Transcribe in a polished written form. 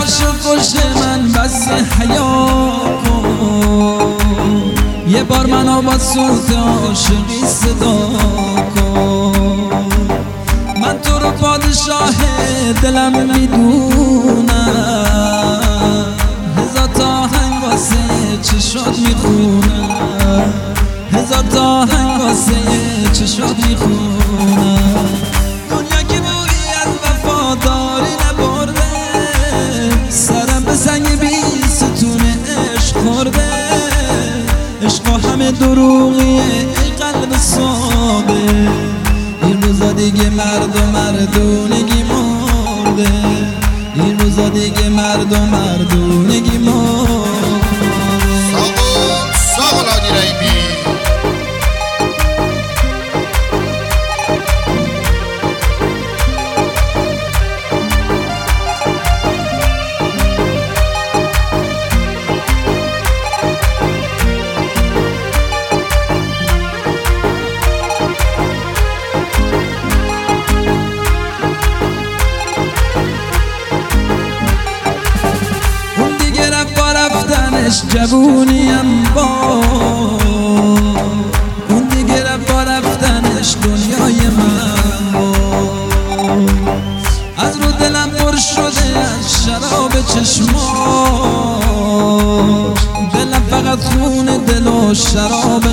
عاشق خوش من بس حیا کن، یه بار منو با صوت عاشقی صدا کن. من تو رو پادشاه دلم میدونم، هزار تا آهنگ واسه چشات میخونم، هزار تا آهنگ واسه چشات میخونم. دنیا که بویی از وفاداری نبرده، سرم به سنگ بیستون عشق خورده. عشق همه دروغیه ای قلب ساده، این روزا دیگه مرد و مردونگی مرده، این روزا دیگه مرد و مردونگی مرده. ساقو نادی رحیمی جوونیم با اون دیگه با رفتنش دنیای من با. از رو دلم پر شده از شراب چشماش، دلم فقط خون دل و شراب